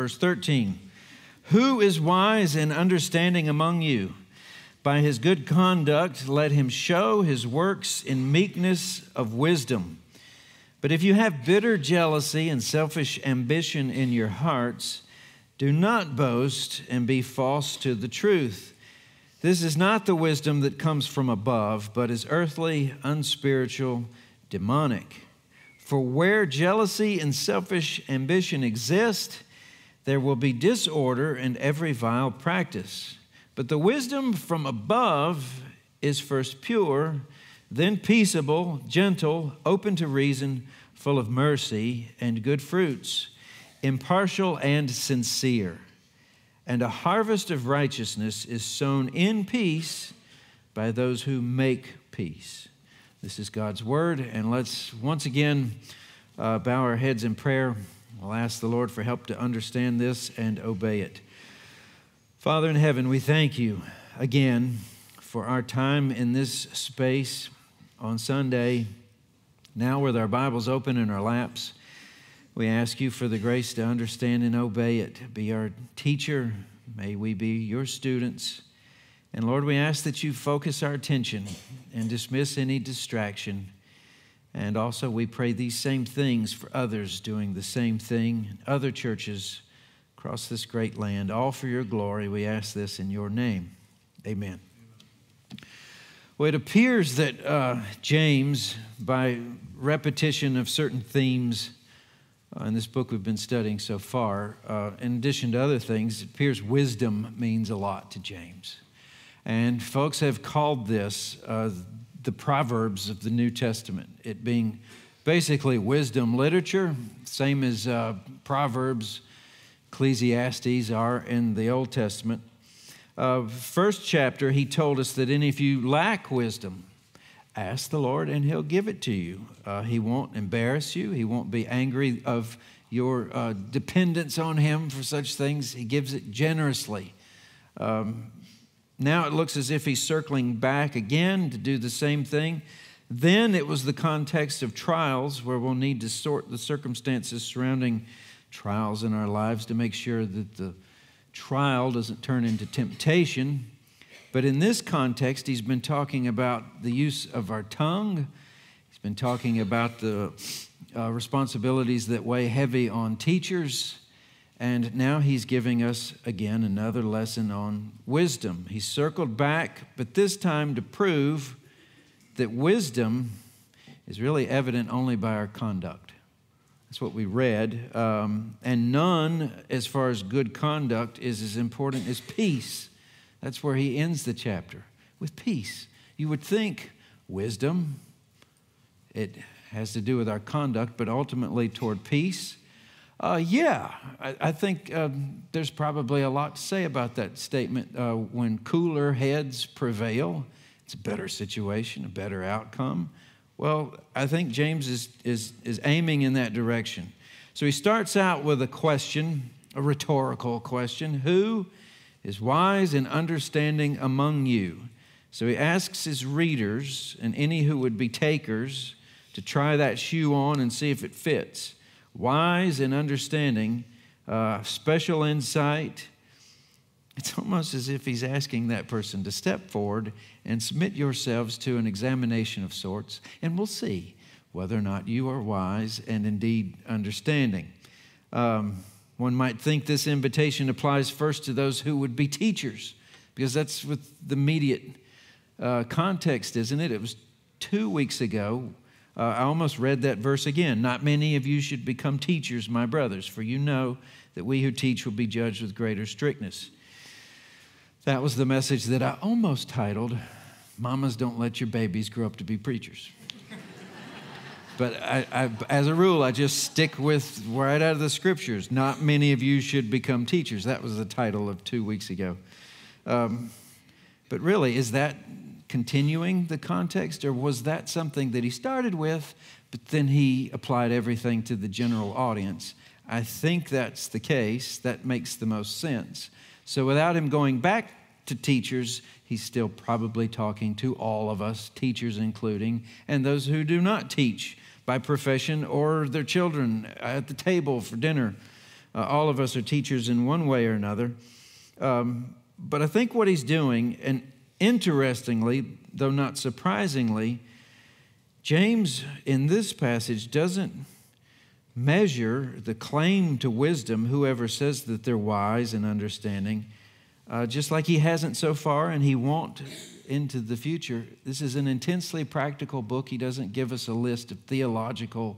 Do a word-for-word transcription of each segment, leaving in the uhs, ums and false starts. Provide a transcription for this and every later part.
Verse thirteen, who is wise and understanding among you? By his good conduct, let him show his works in meekness of wisdom. But if you have bitter jealousy and selfish ambition in your hearts, do not boast and be false to the truth. This is not the wisdom that comes from above, but is earthly, unspiritual, demonic. For where jealousy and selfish ambition exist, there will be disorder and every vile practice. But the wisdom from above is first pure, then peaceable, gentle, open to reason, full of mercy and good fruits, impartial and sincere. And a harvest of righteousness is sown in peace by those who make peace. This is God's word, and let's once again uh, bow our heads in prayer. We'll ask the Lord for help to understand this and obey it. Father in heaven, we thank you again for our time in this space on Sunday. Now with our Bibles open in our laps, we ask you for the grace to understand and obey it. Be our teacher. May we be your students. And Lord, we ask that you focus our attention and dismiss any distraction. And also we pray these same things for others doing the same thing, other churches across this great land, all for your glory. We ask this in your name. Amen. Well, it appears that uh, James, by repetition of certain themes uh, in this book we've been studying so far, uh, in addition to other things, it appears wisdom means a lot to James. And folks have called this uh, the Proverbs of the New Testament, it being basically wisdom literature, same as uh, Proverbs, Ecclesiastes are in the Old Testament. Uh, first chapter, he told us that any of you lack wisdom, ask the Lord and he'll give it to you. Uh, he won't embarrass you. He won't be angry of your uh, dependence on him for such things. He gives it generously. Um, Now it looks as if he's circling back again to do the same thing. Then it was the context of trials where we'll need to sort the circumstances surrounding trials in our lives to make sure that the trial doesn't turn into temptation. But in this context, he's been talking about the use of our tongue. He's been talking about the uh, responsibilities that weigh heavy on teachers. And now he's giving us, again, another lesson on wisdom. He's circled back, but this time to prove that wisdom is really evident only by our conduct. That's what we read. Um, and none, as far as good conduct, is as important as peace. That's where he ends the chapter, with peace. You would think wisdom, it has to do with our conduct, but ultimately toward peace. Uh, yeah, I, I think uh, there's probably a lot to say about that statement. Uh, when cooler heads prevail, it's a better situation, a better outcome. Well, I think James is, is, is aiming in that direction. So he starts out with a question, a rhetorical question. Who is wise and understanding among you? So he asks his readers and any who would be takers to try that shoe on and see if it fits. Wise and understanding, uh, special insight. It's almost as if he's asking that person to step forward and submit yourselves to an examination of sorts, and we'll see whether or not you are wise and indeed understanding. Um, one might think this invitation applies first to those who would be teachers, because that's what the immediate uh, context, isn't it? It was two weeks ago. Uh, I almost read that verse again. Not many of you should become teachers, my brothers, for you know that we who teach will be judged with greater strictness. That was the message that I almost titled, Mamas Don't Let Your Babies Grow Up to Be Preachers. But I, I, as a rule, I just stick with right out of the scriptures. Not many of you should become teachers. That was the title of two weeks ago. Um, but really, is that continuing the context, or was that something that he started with, but then he applied everything to the general audience? I think that's the case. That makes the most sense. So without him going back to teachers, he's still probably talking to all of us, teachers including, and those who do not teach by profession or their children at the table for dinner. Uh, all of us are teachers in one way or another. Um, but I think what he's doing, and interestingly, though not surprisingly, James in this passage doesn't measure the claim to wisdom, whoever says that they're wise and understanding, uh, just like he hasn't so far and he won't into the future. This is an intensely practical book. He doesn't give us a list of theological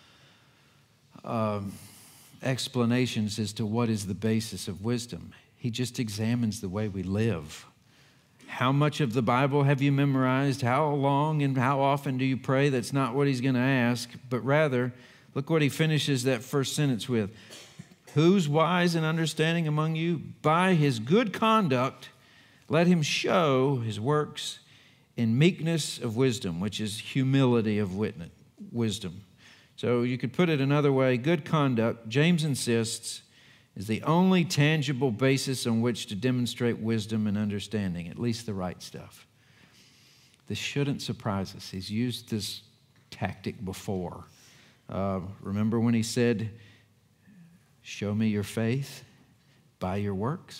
um, explanations as to what is the basis of wisdom. He just examines the way we live. How much of the Bible have you memorized? How long and how often do you pray? That's not what he's going to ask, but rather, look what he finishes that first sentence with. Who's wise and understanding among you? By his good conduct, let him show his works in meekness of wisdom, which is humility of witness, wisdom. So you could put it another way. Good conduct, James insists, is the only tangible basis on which to demonstrate wisdom and understanding, at least the right stuff. This shouldn't surprise us. He's used this tactic before. Uh, remember when he said, show me your faith by your works?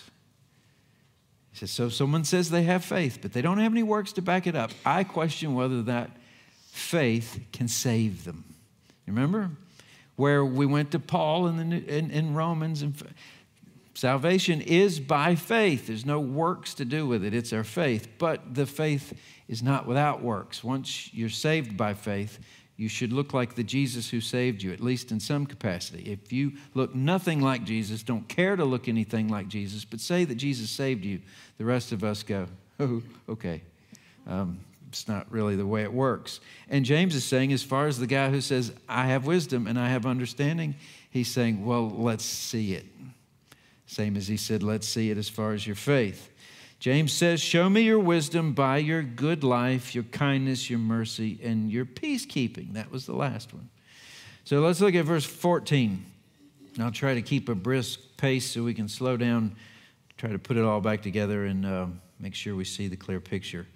He says, so someone says they have faith, but they don't have any works to back it up. I question whether that faith can save them. Remember? Where we went to Paul in, the, in, in Romans. And salvation is by faith. There's no works to do with it. It's our faith. But the faith is not without works. Once you're saved by faith, you should look like the Jesus who saved you, at least in some capacity. If you look nothing like Jesus, don't care to look anything like Jesus, but say that Jesus saved you, the rest of us go, oh, okay. Um, It's not really the way it works. And James is saying, as far as the guy who says, I have wisdom and I have understanding, he's saying, well, let's see it. Same as he said, let's see it as far as your faith. James says, show me your wisdom by your good life, your kindness, your mercy, and your peacekeeping. That was the last one. So let's look at verse fourteen. And I'll try to keep a brisk pace so we can slow down, try to put it all back together and uh, make sure we see the clear picture.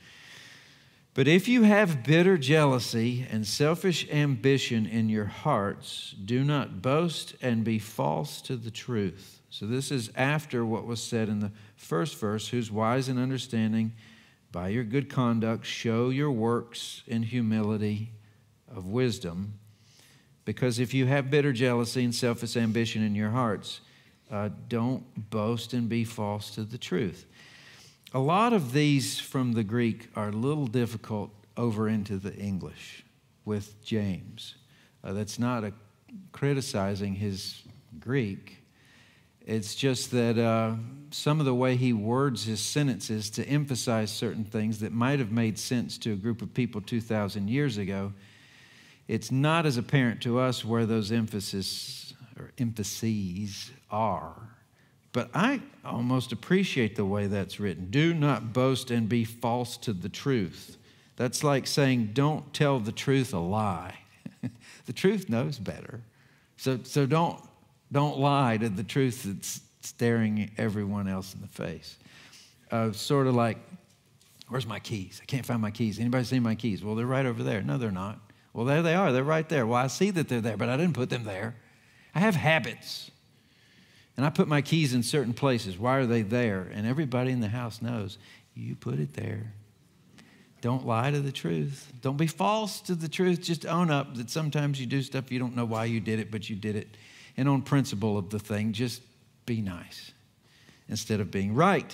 But if you have bitter jealousy and selfish ambition in your hearts, do not boast and be false to the truth. So this is after what was said in the first verse, who's wise and understanding, by your good conduct, show your works in humility of wisdom. Because if you have bitter jealousy and selfish ambition in your hearts, uh, don't boast and be false to the truth. A lot of these from the Greek are a little difficult over into the English with James. Uh, that's not a criticizing his Greek. It's just that uh, some of the way he words his sentences to emphasize certain things that might have made sense to a group of people two thousand years ago, it's not as apparent to us where those emphasis or emphases are. But I almost appreciate the way that's written. Do not boast and be false to the truth. That's like saying, don't tell the truth a lie. The truth knows better. So, so don't, don't lie to the truth that's staring everyone else in the face. Uh, sort of like, where's my keys? I can't find my keys. Anybody see my keys? Well, they're right over there. No, they're not. Well, there they are. They're right there. Well, I see that they're there, but I didn't put them there. I have habits. And I put my keys in certain places. Why are they there? And everybody in the house knows, you put it there. Don't lie to the truth. Don't be false to the truth. Just own up that sometimes you do stuff you don't know why you did it, but you did it. And on principle of the thing, just be nice instead of being right.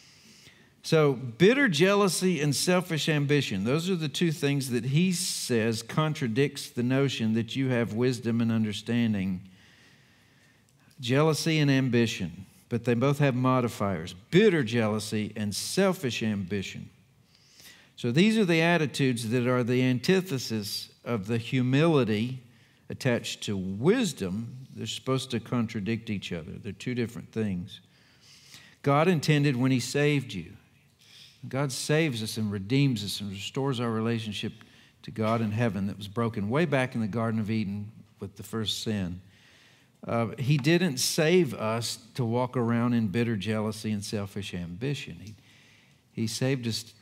So bitter jealousy and selfish ambition, those are the two things that he says contradicts the notion that you have wisdom and understanding. Jealousy and ambition, but they both have modifiers. Bitter jealousy and selfish ambition. So these are the attitudes that are the antithesis of the humility attached to wisdom. They're supposed to contradict each other. They're two different things. God intended when he saved you. God saves us and redeems us and restores our relationship to God in heaven that was broken way back in the Garden of Eden with the first sin. Uh, he didn't save us to walk around in bitter jealousy and selfish ambition. He, he saved us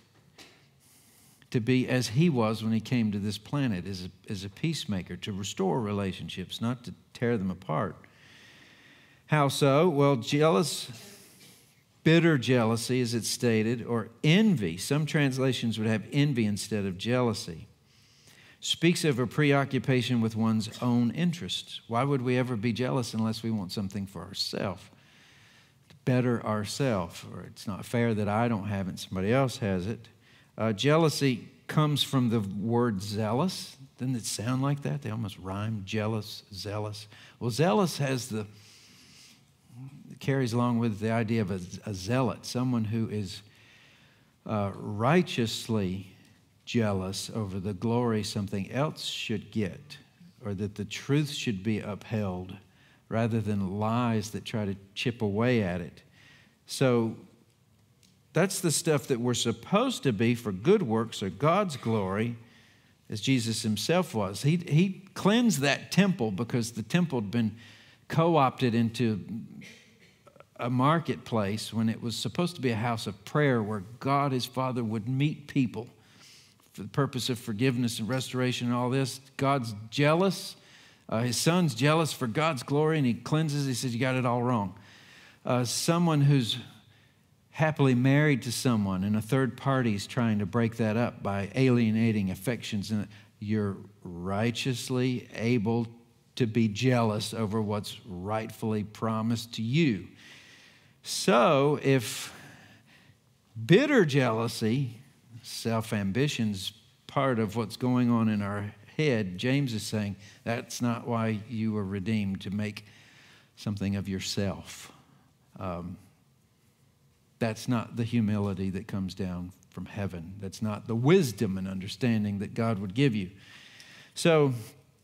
to be as he was when he came to this planet, as a, as a peacemaker, to restore relationships, not to tear them apart. How so? Well, jealous, bitter jealousy, as it's stated, or envy. Some translations would have envy instead of jealousy. Speaks of a preoccupation with one's own interests. Why would we ever be jealous unless we want something for ourselves? To better ourselves, or it's not fair that I don't have it and somebody else has it. Uh, jealousy comes from the word zealous. Doesn't it sound like that? They almost rhyme, jealous, zealous. Well, zealous has the, carries along with the idea of a, a zealot, someone who is uh, righteously jealous over the glory something else should get, or that the truth should be upheld, rather than lies that try to chip away at it. So that's the stuff that we're supposed to be for good works or God's glory, as Jesus himself was. He, he cleansed that temple because the temple had been co-opted into a marketplace when it was supposed to be a house of prayer where God, his Father, would meet people for the purpose of forgiveness and restoration and all this. God's jealous. Uh, his son's jealous for God's glory, and he cleanses. He says, you got it all wrong. Uh, someone who's happily married to someone and a third party is trying to break that up by alienating affections, and you're righteously able to be jealous over what's rightfully promised to you. So if bitter jealousy, self-ambition's part of what's going on in our head, James is saying that's not why you were redeemed, to make something of yourself. Um, that's not the humility that comes down from heaven. That's not the wisdom and understanding that God would give you. So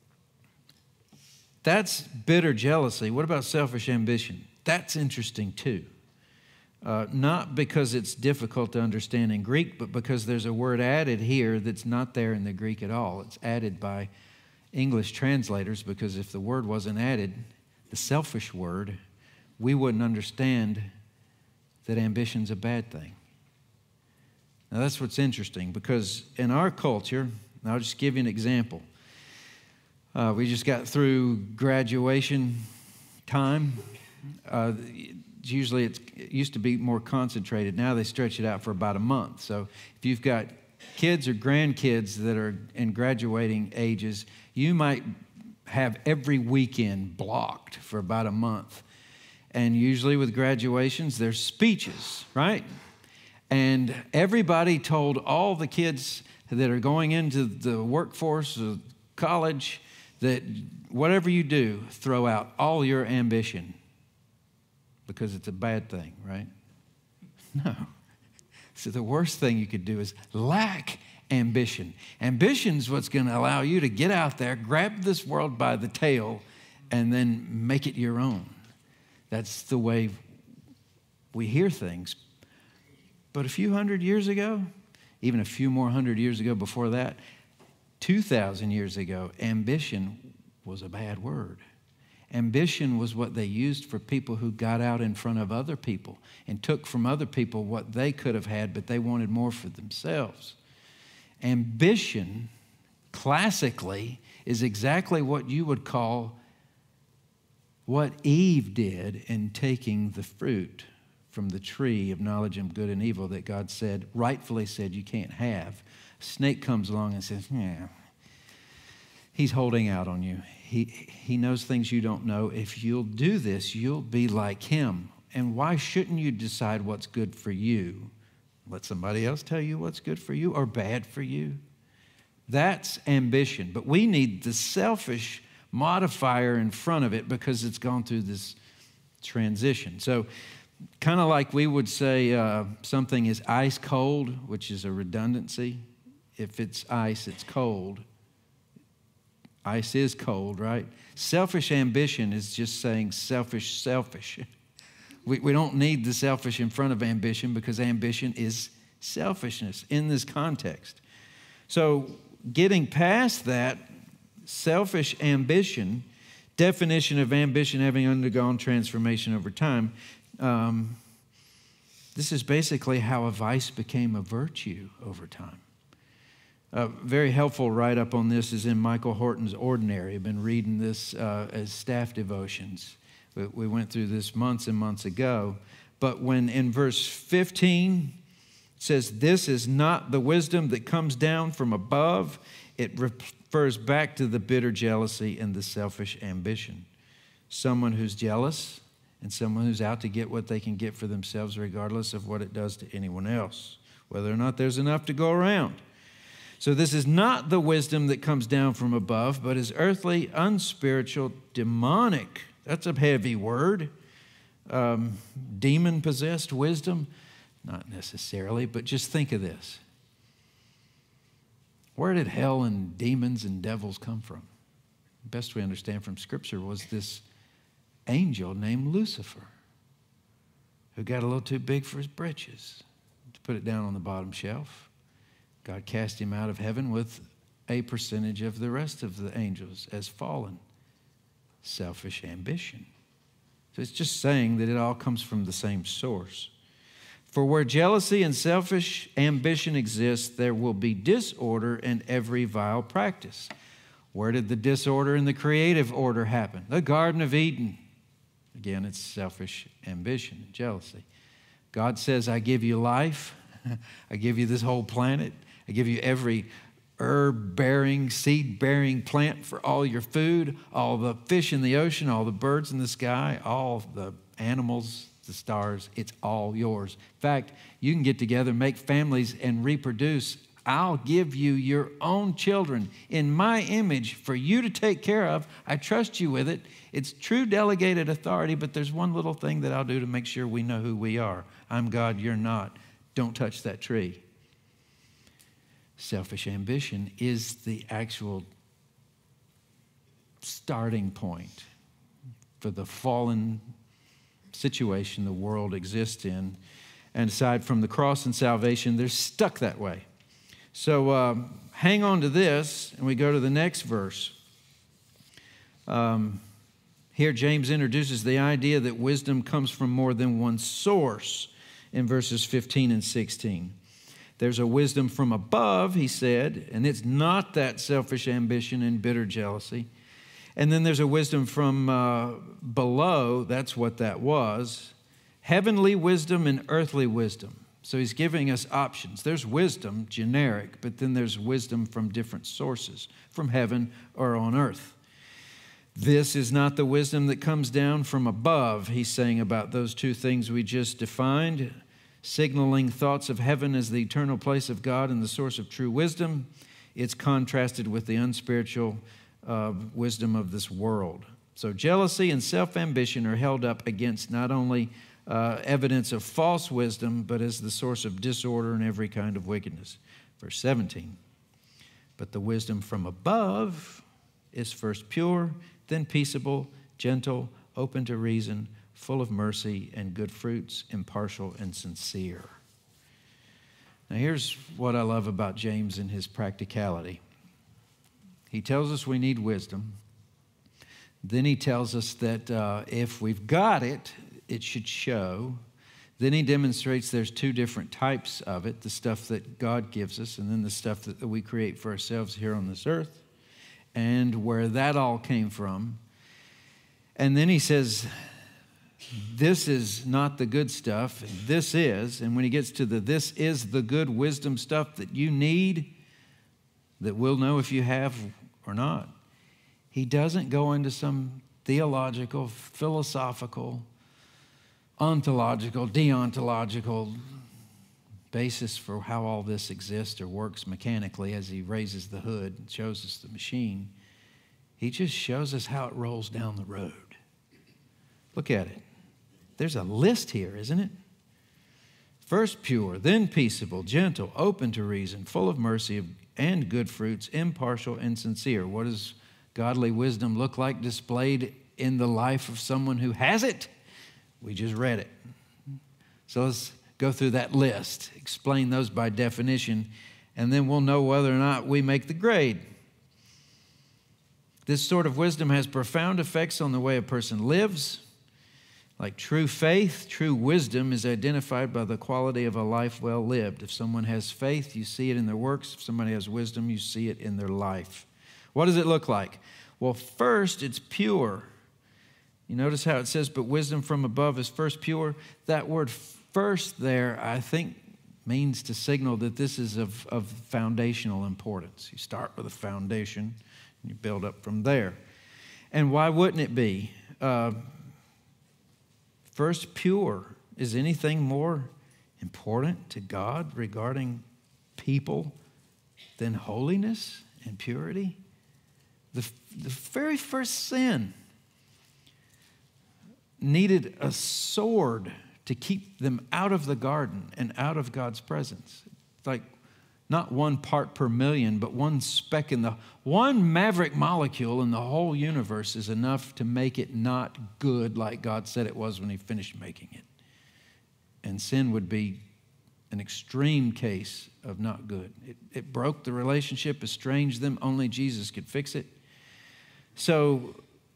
that's bitter jealousy. What about selfish ambition? That's interesting too. Uh, not because it's difficult to understand in Greek, but because there's a word added here that's not there in the Greek at all. It's added by English translators, because if the word wasn't added, the selfish word, we wouldn't understand that ambition's a bad thing. Now that's what's interesting, because in our culture, and I'll just give you an example. Uh, we just got through graduation time. Uh, Usually it's, it used to be more concentrated. Now they stretch it out for about a month. So if you've got kids or grandkids that are in graduating ages, you might have every weekend blocked for about a month. And usually with graduations, there's speeches, right? And everybody told all the kids that are going into the workforce or college that whatever you do, throw out all your ambition, because it's a bad thing, right? No. So the worst thing you could do is lack ambition. Ambition's what's going to allow you to get out there, grab this world by the tail, and then make it your own. That's the way we hear things. But a few hundred years ago, even a few more hundred years ago before that, two thousand years ago, ambition was a bad word. Ambition was what they used for people who got out in front of other people and took from other people what they could have had, but they wanted more for themselves. Ambition, classically, is exactly what you would call what Eve did in taking the fruit from the tree of knowledge of good and evil that God said, rightfully said, you can't have. A snake comes along and says, yeah, he's holding out on you. He, he knows things you don't know. If you'll do this, you'll be like him. And why shouldn't you decide what's good for you? Let somebody else tell you what's good for you or bad for you. That's ambition. But we need the selfish modifier in front of it because it's gone through this transition. So kind of like we would say uh, something is ice cold, which is a redundancy. If it's ice, it's cold. Ice is cold, right? Selfish ambition is just saying selfish, selfish. We, we don't need the selfish in front of ambition because ambition is selfishness in this context. So getting past that, selfish ambition, definition of ambition having undergone transformation over time, um, this is basically how a vice became a virtue over time. Uh, very helpful write-up on this is in Michael Horton's Ordinary. I've been reading this uh, as staff devotions. We, we went through this months and months ago. But when in verse fifteen it says, this is not the wisdom that comes down from above, it refers back to the bitter jealousy and the selfish ambition. Someone who's jealous and someone who's out to get what they can get for themselves regardless of what it does to anyone else, whether or not there's enough to go around. So this is not the wisdom that comes down from above, but is earthly, unspiritual, demonic. That's a heavy word. Um, demon-possessed wisdom? Not necessarily, but just think of this. Where did hell and demons and devils come from? The best we understand from Scripture was this angel named Lucifer, who got a little too big for his britches, to put it down on the bottom shelf. God cast him out of heaven with a percentage of the rest of the angels as fallen. Selfish ambition. So it's just saying that it all comes from the same source. For where jealousy and selfish ambition exist, there will be disorder and every vile practice. Where did the disorder in the creative order happen? The Garden of Eden. Again, it's selfish ambition and jealousy. God says, I give you life. I give you this whole planet. I give you every herb-bearing, seed-bearing plant for all your food, all the fish in the ocean, all the birds in the sky, all the animals, the stars. It's all yours. In fact, you can get together, make families, and reproduce. I'll give you your own children in my image for you to take care of. I trust you with it. It's true delegated authority, but there's one little thing that I'll do to make sure we know who we are. I'm God, you're not. Don't touch that tree. Selfish ambition is the actual starting point for the fallen situation the world exists in. And aside from the cross and salvation, they're stuck that way. So um, hang on to this, and we go to the next verse. Um, here, James introduces the idea that wisdom comes from more than one source in verses fifteen and sixteen. There's a wisdom from above, he said, and it's not that selfish ambition and bitter jealousy. And then there's a wisdom from uh, below. That's what that was. Heavenly wisdom and earthly wisdom. So he's giving us options. There's wisdom, generic, but then there's wisdom from different sources, from heaven or on earth. This is not the wisdom that comes down from above, he's saying about those two things we just defined, signaling thoughts of heaven as the eternal place of God and the source of true wisdom. It's contrasted with the unspiritual uh, wisdom of this world. So jealousy and self-ambition are held up against not only uh, evidence of false wisdom, but as the source of disorder and every kind of wickedness. Verse seventeen, but the wisdom from above is first pure, then peaceable, gentle, open to reason, full of mercy and good fruits, impartial and sincere. Now here's what I love about James and his practicality. He tells us we need wisdom. Then he tells us that uh, if we've got it, it should show. Then he demonstrates there's two different types of it, the stuff that God gives us and then the stuff that we create for ourselves here on this earth, and where that all came from. And then he says, this is not the good stuff, this is. And when he gets to the this is the good wisdom stuff that you need, that we'll know if you have or not, he doesn't go into some theological, philosophical, ontological, deontological basis for how all this exists or works mechanically as he raises the hood and shows us the machine. He just shows us how it rolls down the road. Look at it. There's a list here, isn't it? First pure, then peaceable, gentle, open to reason, full of mercy and good fruits, impartial and sincere. What does godly wisdom look like displayed in the life of someone who has it? We just read it. So let's go through that list, explain those by definition, and then we'll know whether or not we make the grade. This sort of wisdom has profound effects on the way a person lives. Like true faith, true wisdom is identified by the quality of a life well lived. If someone has faith, you see it in their works. If somebody has wisdom, you see it in their life. What does it look like? Well, first, it's pure. You notice how it says, but wisdom from above is first pure? That word first there, I think, means to signal that this is of, of foundational importance. You start with a foundation, and you build up from there. And why wouldn't it be? Uh, first pure. Is anything more important to God regarding people than holiness and purity? The, the very first sin needed a sword to keep them out of the garden and out of God's presence. It's like not one part per million, but one speck in the, one maverick molecule in the whole universe is enough to make it not good like God said it was when he finished making it. And sin would be an extreme case of not good. It, it broke the relationship, estranged them. Only Jesus could fix it. So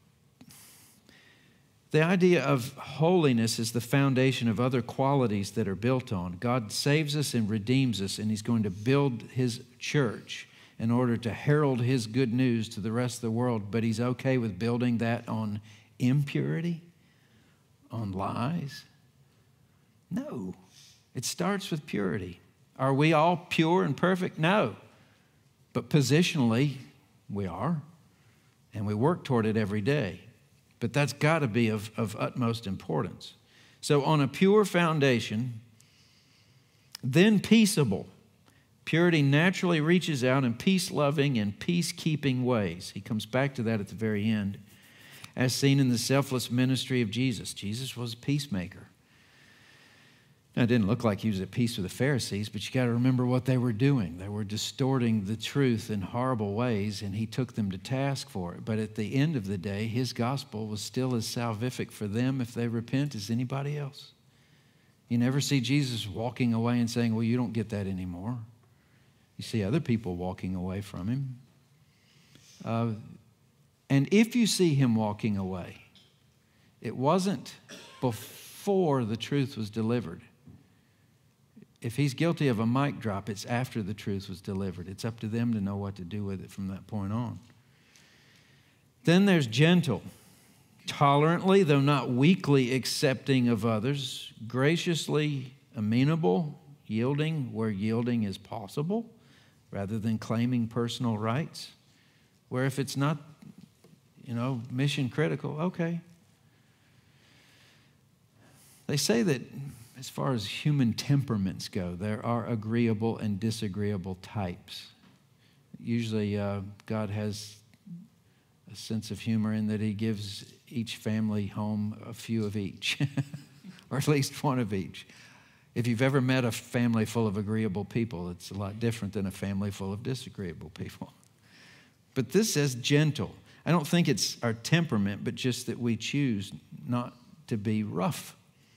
the idea of holiness is the foundation of other qualities that are built on. God saves us and redeems us, and he's going to build his church in order to herald his good news to the rest of the world. But he's okay with building that on impurity, on lies? No. It starts with purity. Are we all pure and perfect? No. But positionally, we are. And we work toward it every day. But that's got to be of, of utmost importance. So on a pure foundation, then peaceable. Purity naturally reaches out in peace-loving and peacekeeping ways. He comes back to that at the very end, as seen in the selfless ministry of Jesus. Jesus was a peacemaker. Now, it didn't look like he was at peace with the Pharisees, but you got to remember what they were doing. They were distorting the truth in horrible ways, and he took them to task for it. But at the end of the day, his gospel was still as salvific for them if they repent as anybody else. You never see Jesus walking away and saying, well, you don't get that anymore. You see other people walking away from him. Uh, and if you see him walking away, it wasn't before the truth was delivered. If he's guilty of a mic drop, it's after the truth was delivered. It's up to them to know what to do with it from that point on. Then there's gentle, tolerantly, though not weakly accepting of others, graciously amenable, yielding where yielding is possible, rather than claiming personal rights. Where if it's not, you know, mission critical, okay. They say that as far as human temperaments go, there are agreeable and disagreeable types. Usually uh, God has a sense of humor in that he gives each family home a few of each, or at least one of each. If you've ever met a family full of agreeable people, it's a lot different than a family full of disagreeable people. But this says gentle. I don't think it's our temperament, but just that we choose not to be rough.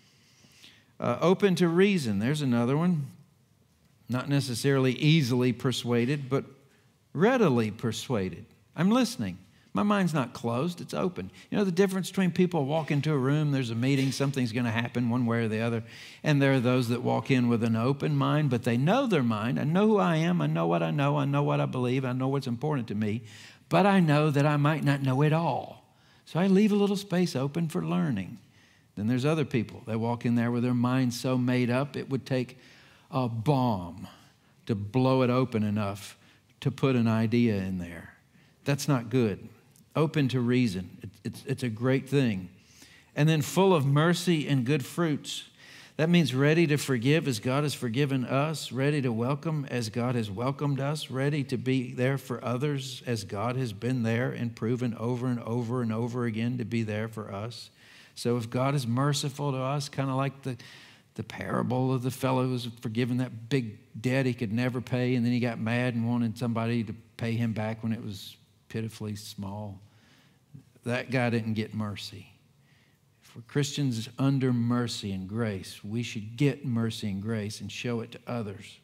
Uh, open to reason, there's another one. Not necessarily easily persuaded, but readily persuaded. I'm listening. My mind's not closed, it's open. You know the difference between people walk into a room, there's a meeting, something's going to happen one way or the other, and there are those that walk in with an open mind, but they know their mind. I know who I am, I know what I know, I know what I believe, I know what's important to me, but I know that I might not know it all. So I leave a little space open for learning. Then there's other people. They walk in there with their mind so made up, it would take a bomb to blow it open enough to put an idea in there. That's not good. Open to reason. It, it's, it's a great thing. And then full of mercy and good fruits. That means ready to forgive as God has forgiven us, ready to welcome as God has welcomed us, ready to be there for others as God has been there and proven over and over and over again to be there for us. So if God is merciful to us, kind of like the, the parable of the fellow who was forgiven that big debt he could never pay, and then he got mad and wanted somebody to pay him back when it was pitifully small. That guy didn't get mercy. If we're Christians under mercy and grace, we should get mercy and grace and show it to others.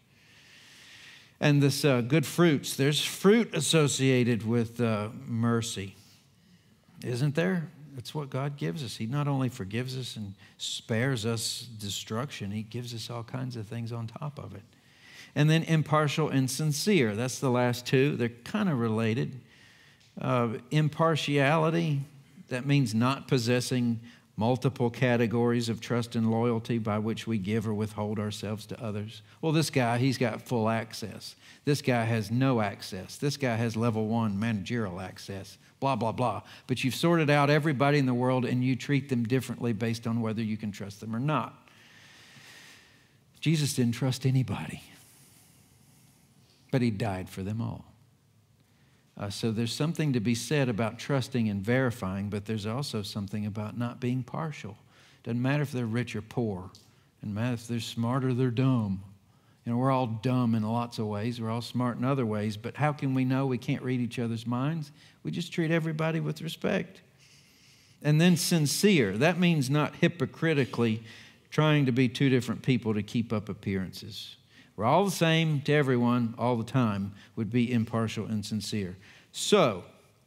And this uh, good fruits, there's fruit associated with uh, mercy, isn't there? That's what God gives us. He not only forgives us and spares us destruction, he gives us all kinds of things on top of it. And then impartial and sincere. That's the last two. They're kind of related. Uh, impartiality, That means not possessing multiple categories of trust and loyalty by which we give or withhold ourselves to others. Well, this guy, he's got full access. This guy has no access. This guy has level one managerial access, blah, blah, blah. But you've sorted out everybody in the world and you treat them differently based on whether you can trust them or not. Jesus didn't trust anybody, but he died for them all. Uh, so there's something to be said about trusting and verifying, but there's also something about not being partial. Doesn't matter if they're rich or poor. Doesn't matter if they're smart or they're dumb. You know, we're all dumb in lots of ways. We're all smart in other ways. But how can we know we can't read each other's minds? We just treat everybody with respect. And then sincere. That means not hypocritically trying to be two different people to keep up appearances. We're all the same to everyone all the time would be impartial and sincere. So,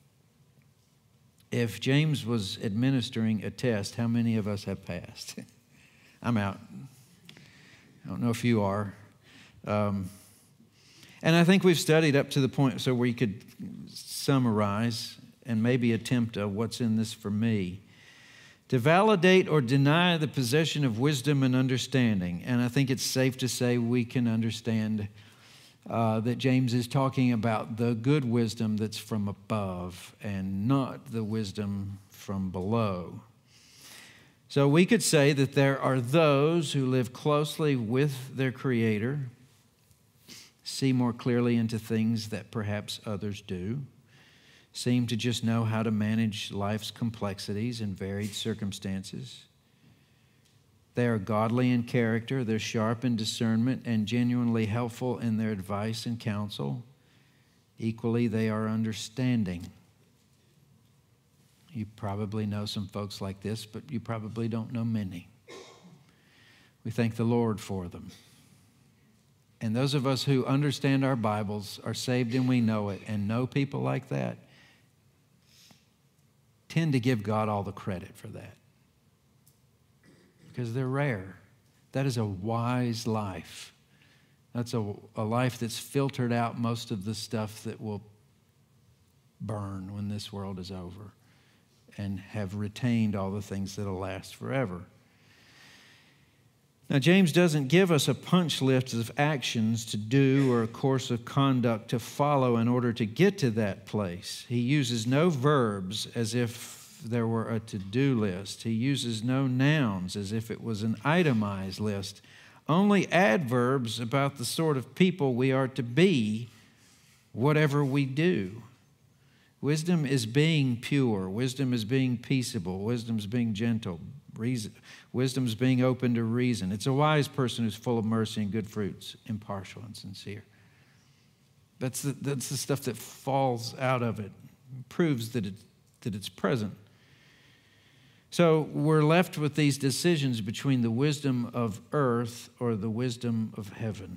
if James was administering a test, how many of us have passed? I'm out. I don't know if you are. Um, and I think we've studied up to the point so we could summarize and maybe attempt a what's in this for me. To validate or deny the possession of wisdom and understanding. And I think it's safe to say we can understand uh, that James is talking about the good wisdom that's from above and not the wisdom from below. So we could say that there are those who live closely with their Creator, see more clearly into things that perhaps others do, seem to just know how to manage life's complexities and varied circumstances. They are godly in character, they're sharp in discernment, and genuinely helpful in their advice and counsel. Equally, they are understanding. You probably know some folks like this, but you probably don't know many. We thank the Lord for them. And those of us who understand our Bibles, are saved and we know it, and know people like that, tend to give God all the credit for that because they're rare. That is a wise life. That's a, a life that's filtered out most of the stuff that will burn when this world is over and have retained all the things that will last forever. Now, James doesn't give us a punch list of actions to do or a course of conduct to follow in order to get to that place. He uses no verbs as if there were a to-do list. He uses no nouns as if it was an itemized list. Only adverbs about the sort of people we are to be, whatever we do. Wisdom is being pure. Wisdom is being peaceable. Wisdom is being gentle. Reason, wisdom is being open to reason. It's a wise person who's full of mercy and good fruits, impartial and sincere. That's the, that's the stuff that falls out of it, proves that, it, that it's present. So we're left with these decisions between the wisdom of earth or the wisdom of heaven.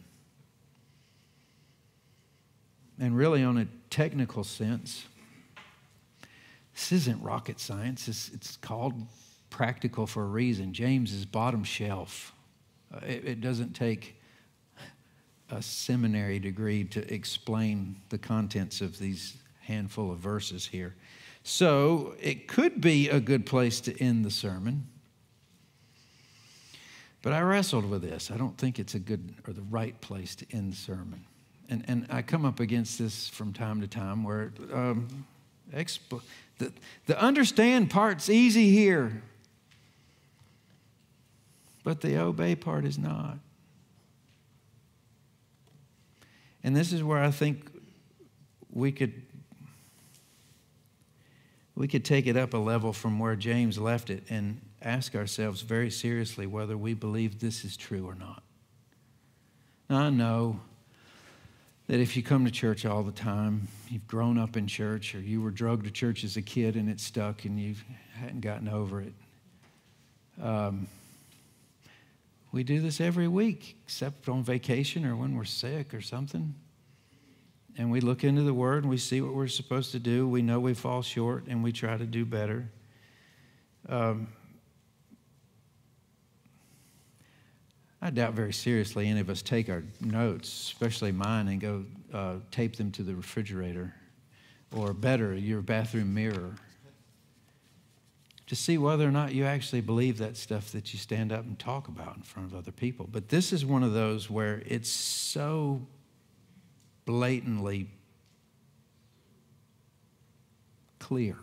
And really, on a technical sense, this isn't rocket science. It's, it's called practical for a reason. James is bottom shelf. Uh, it, it doesn't take a seminary degree to explain the contents of these handful of verses here. So it could be a good place to end the sermon. But I wrestled with this. I don't think it's a good or the right place to end the sermon. And, and I come up against this from time to time where um, expo- the, the understand part's easy here. But the obey part is not. And this is where I think we could we could take it up a level from where James left it and ask ourselves very seriously whether we believe this is true or not. Now, I know that if you come to church all the time, you've grown up in church, or you were drugged to church as a kid and it stuck and you hadn't gotten over it. Um, We do this every week, except on vacation or when we're sick or something. And we look into the Word and we see what we're supposed to do. We know we fall short and we try to do better. Um, I doubt very seriously any of us take our notes, especially mine, and go uh, tape them to the refrigerator or better, your bathroom mirror. to see whether or not you actually believe that stuff that you stand up and talk about in front of other people. But this is one of those where it's so blatantly clear.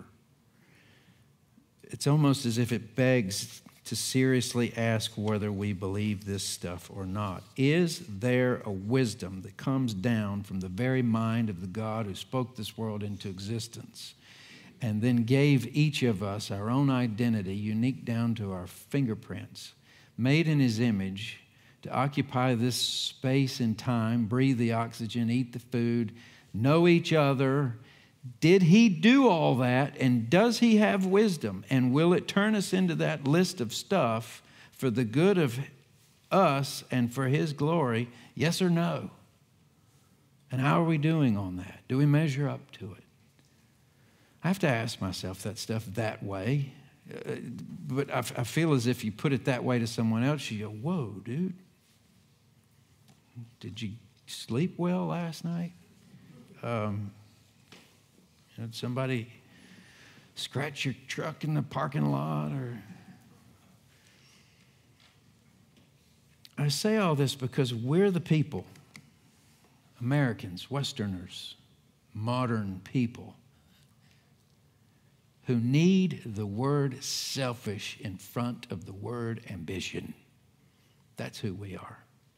It's almost as if it begs to seriously ask whether we believe this stuff or not. Is there a wisdom that comes down from the very mind of the God who spoke this world into existence and then gave each of us our own identity, unique down to our fingerprints, made in his image, to occupy this space and time, breathe the oxygen, eat the food, know each other? Did he do all that, and does he have wisdom? And will it turn us into that list of stuff for the good of us and for his glory? Yes or no? And how are we doing on that? Do we measure up to it? I have to ask myself that stuff that way. Uh, but I, I feel as if you put it that way to someone else, you go, whoa, dude. Did you sleep well last night? Um... Did somebody scratch your truck in the parking lot? Or I say all this because we're the people, Americans, Westerners, modern people, who need the word selfish in front of the word ambition. That's who we are.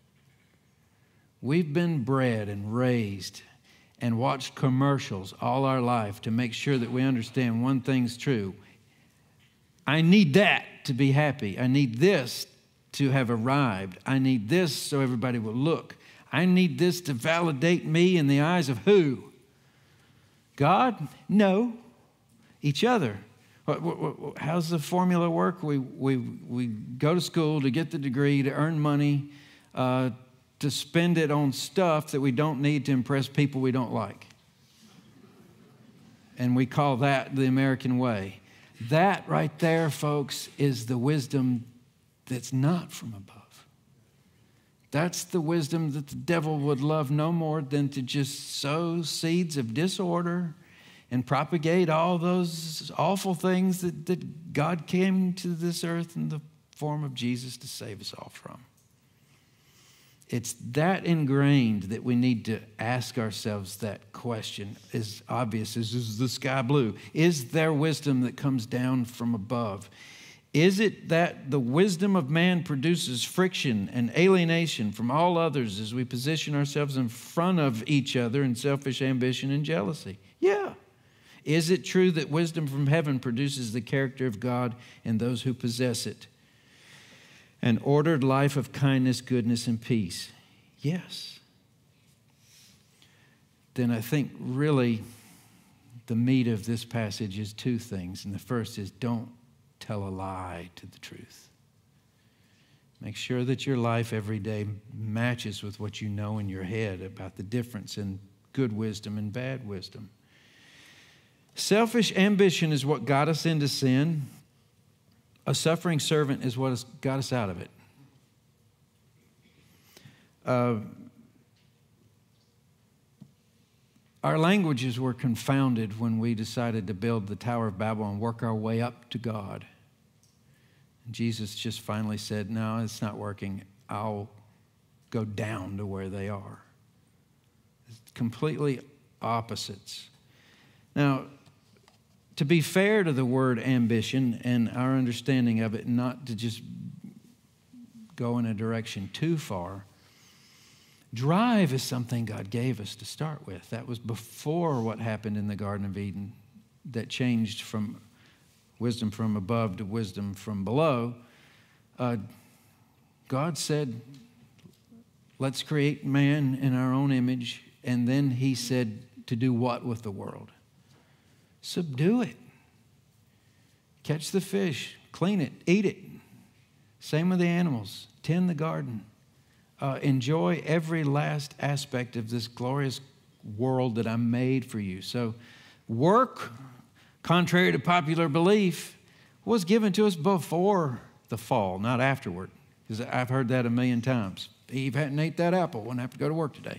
We've been bred and raised and watched commercials all our life to make sure that we understand one thing's true. I need that to be happy. I need this to have arrived. I need this so everybody will look. I need this to validate me in the eyes of who? God? No. Each other. How's the formula work? We, we, we go to school to get the degree, to earn money, uh, to spend it on stuff that we don't need to impress people we don't like. And we call that the American way. That right there, folks, is the wisdom that's not from above. That's the wisdom that the devil would love no more than to just sow seeds of disorder and propagate all those awful things that, that God came to this earth in the form of Jesus to save us all from. It's that ingrained that we need to ask ourselves that question. As obvious as is the sky blue? Is there wisdom that comes down from above? Is it that the wisdom of man produces friction and alienation from all others as we position ourselves in front of each other in selfish ambition and jealousy? Yeah. Is it true that wisdom from heaven produces the character of God in those who possess it? An ordered life of kindness, goodness, and peace. Yes. Then I think really the meat of this passage is two things. And the first is don't tell a lie to the truth. Make sure that your life every day matches with what you know in your head about the difference in good wisdom and bad wisdom. Selfish ambition is what got us into sin. A suffering servant is what has got us out of it. Uh, our languages were confounded when we decided to build the Tower of Babel and work our way up to God. And Jesus just finally said, no, it's not working. I'll go down to where they are. It's completely opposites. Now, to be fair to the word ambition and our understanding of it, not to just go in a direction too far, drive is something God gave us to start with. That was before what happened in the Garden of Eden that changed from wisdom from above to wisdom from below. Uh, God said, let's create man in our own image. And then he said to do what with the world? Subdue it. Catch the fish, clean it, eat it. Same with the animals. Tend the garden. Uh, enjoy every last aspect of this glorious world that I made for you. So work, contrary to popular belief, was given to us before the fall, not afterward. Because I've heard that a million times. Eve hadn't ate that apple, wouldn't have to go to work today.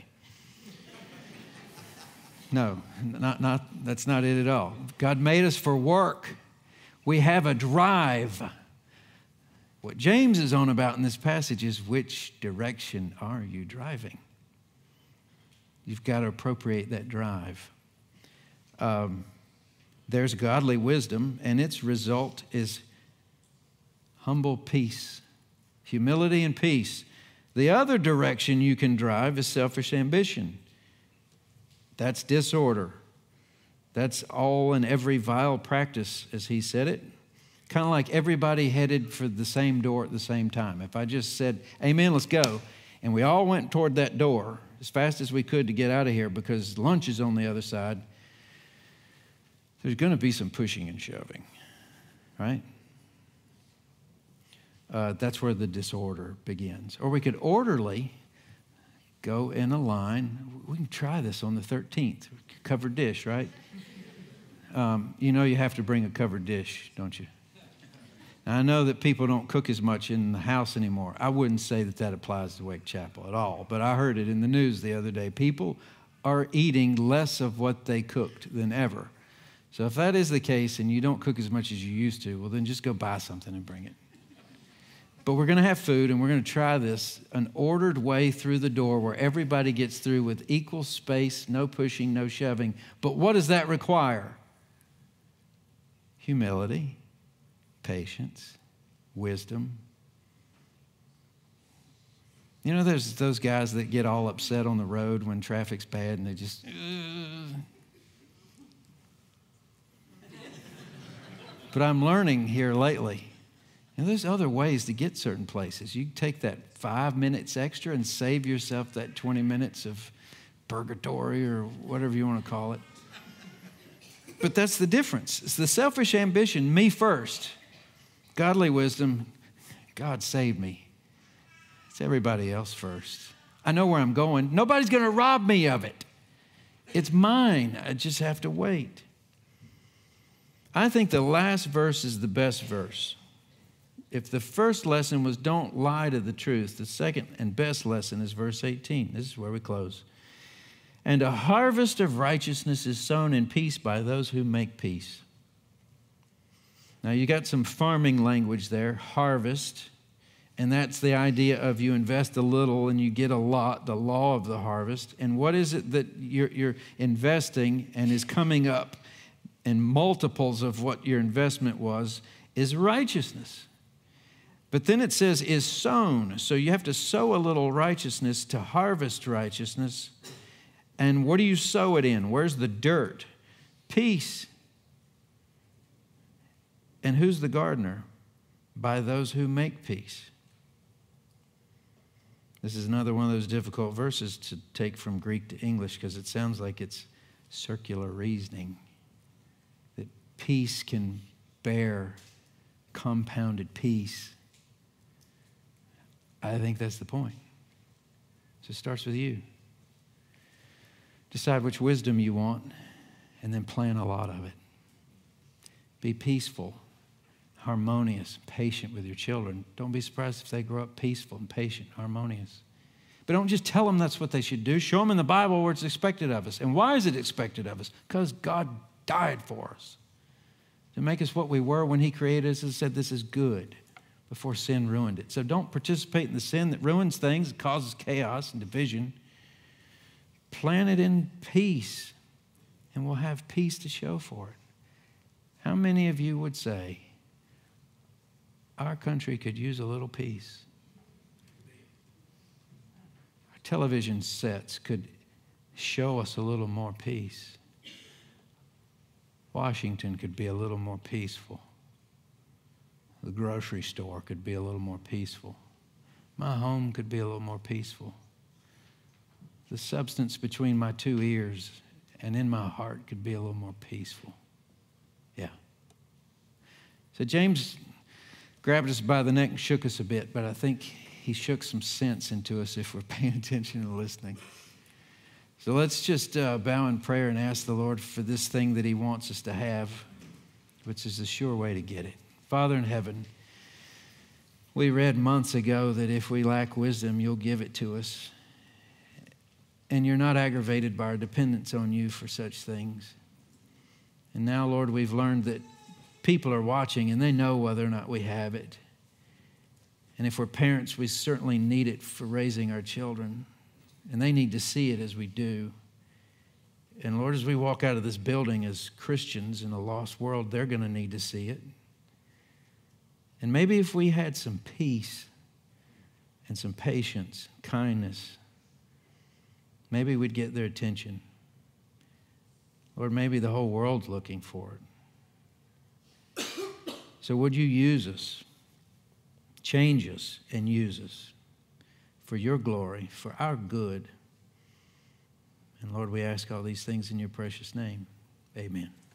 No, not, not, that's not it at all. God made us for work. We have a drive. What James is on about in this passage is, which direction are you driving? You've got to appropriate that drive. Um, there's godly wisdom, and its result is humble peace, humility and peace. The other direction you can drive is selfish ambition. That's disorder. That's all and every vile practice, as he said it. Kind of like everybody headed for the same door at the same time. If I just said, amen, let's go, and we all went toward that door as fast as we could to get out of here because lunch is on the other side, there's going to be some pushing and shoving, right? Uh, that's where the disorder begins. Or we could orderly go in a line. We can try this on the thirteenth. Covered dish, right? Um, you know you have to bring a covered dish, don't you? Now, I know that people don't cook as much in the house anymore. I wouldn't say that that applies to Wake Chapel at all, but I heard it in the news the other day. People are eating less of what they cooked than ever. So if that is the case and you don't cook as much as you used to, well, then just go buy something and bring it. But we're going to have food, and we're going to try this, an ordered way through the door where everybody gets through with equal space, no pushing, no shoving. But what does that require? Humility, patience, wisdom. You know, there's those guys that get all upset on the road when traffic's bad, and they just... Ugh. But I'm learning here lately, and there's other ways to get certain places. You take that five minutes extra and save yourself that twenty minutes of purgatory or whatever you want to call it. But that's the difference. It's the selfish ambition, me first. Godly wisdom, God save me. It's everybody else first. I know where I'm going. Nobody's going to rob me of it. It's mine. I just have to wait. I think the last verse is the best verse. If the first lesson was don't lie to the truth, the second and best lesson is verse eighteen. This is where we close. And a harvest of righteousness is sown in peace by those who make peace. Now you got some farming language there, harvest, and that's the idea of you invest a little and you get a lot, the law of the harvest. And what is it that you're, you're investing and is coming up in multiples of what your investment was is righteousness. But then it says is sown. So you have to sow a little righteousness to harvest righteousness. And what do you sow it in? Where's the dirt? Peace. And who's the gardener? By those who make peace. This is another one of those difficult verses to take from Greek to English because it sounds like it's circular reasoning. That peace can bear compounded peace. I think that's the point. So it starts with you. Decide which wisdom you want and then plan a lot of it. Be peaceful, harmonious, patient with your children. Don't be surprised if they grow up peaceful and patient, harmonious. But don't just tell them that's what they should do. Show them in the Bible where it's expected of us. And why is it expected of us? Because God died for us to make us what we were when he created us and said this is good before sin ruined it. So don't participate in the sin that ruins things, that causes chaos and division. Plan it in peace, and we'll have peace to show for it. How many of you would say, our country could use a little peace? Our television sets could show us a little more peace. Washington could be a little more peaceful. The grocery store could be a little more peaceful. My home could be a little more peaceful. The substance between my two ears and in my heart could be a little more peaceful. Yeah. So James grabbed us by the neck and shook us a bit, but I think he shook some sense into us if we're paying attention and listening. So let's just uh, bow in prayer and ask the Lord for this thing that he wants us to have, which is the sure way to get it. Father in heaven, we read months ago that if we lack wisdom, you'll give it to us. And you're not aggravated by our dependence on you for such things. And now, Lord, we've learned that people are watching and they know whether or not we have it. And if we're parents, we certainly need it for raising our children. And they need to see it as we do. And Lord, as we walk out of this building as Christians in a lost world, they're going to need to see it. And maybe if we had some peace and some patience, kindness, maybe we'd get their attention. Lord, maybe the whole world's looking for it. So would you use us, change us, and use us for your glory, for our good. And Lord, we ask all these things in your precious name. Amen.